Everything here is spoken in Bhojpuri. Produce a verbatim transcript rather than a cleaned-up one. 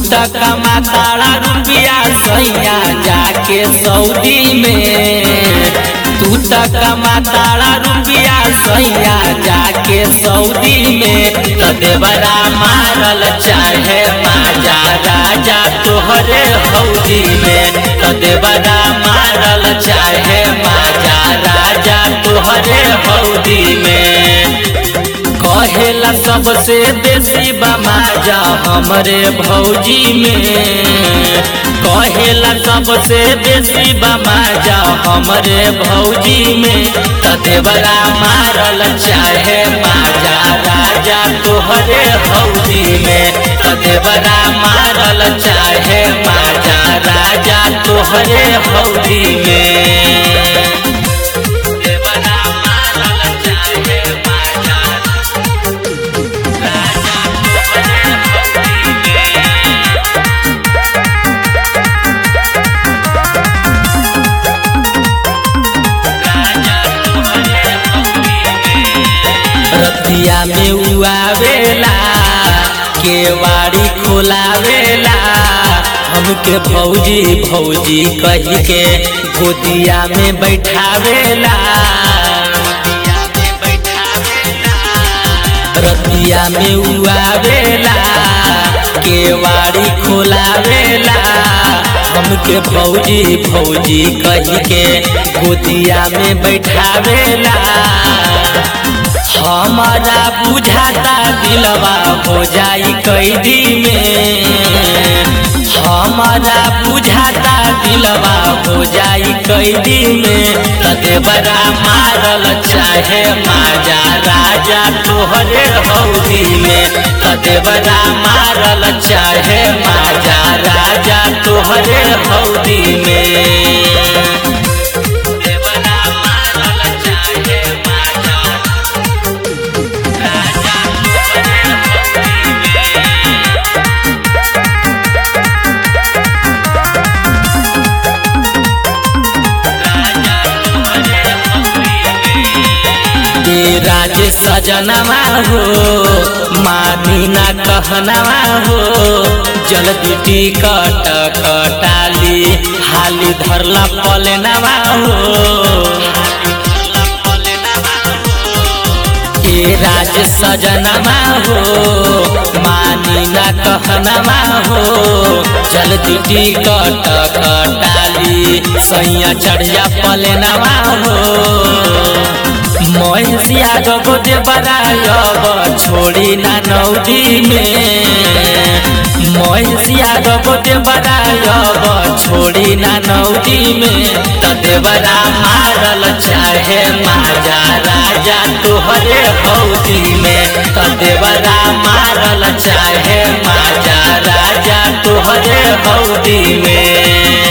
त कमाताड़ा रुपया सैया जाके सऊदी में। तू त कमाताड़ा रुपया सैया जाके सऊदी में। त देवरा मारल चाहे माजा राजा तोहरे हौदी में। त देवरा मारल चाहे माजा राजा तोहरे हौदी में। कहेला सबसे बेसी बमाजा हमरे भौजी में। कहेला सबसे बेसी बमाजा हमरे भौजी में। त देवरा मारल चाहे माजा राजा तोहरे हौदी में। त देवरा मारल चाहे माजा राजा तोहरे हौदी में। रतिया में उआवेला केवाड़ी खोलावेला हमके भौजी भौजी कही के गोदिया में बैठावेला। रतिया में उआवेला केवाड़ी खोलावेला हमके भौजी भौजी कही के गोदिया में बैठावेला। हमारा बुझाता दिलवा हो जाई कैदी में। हमारा बुझाता दिलवा हो जाई कैदी में। त देवरा मारल चाहे माजा राजा तोहरे हौदी में। त देवरा मारल चाहे माजा राजा तोहरे हौदी में। राज सजनवा हो मानी ना कहनवा हो। जल्दी टिकट कटाली हाली धरला पलनवा हो। ए राज सजनवा हो मानी ना कहनवा हो। जल्दी टिकट कटाली सैया चढ़िया पलनवा हो। महिषिया गो देवरायब छोड़ी ना नौदी में। महिषिया गो देवरायब छोड़ी ना नौदी में। त देवरा मारल चाहे माजा राजा तोहरे हौदी में। त देवरा मारल चाहे माजा राजा तोहरे हौदी में।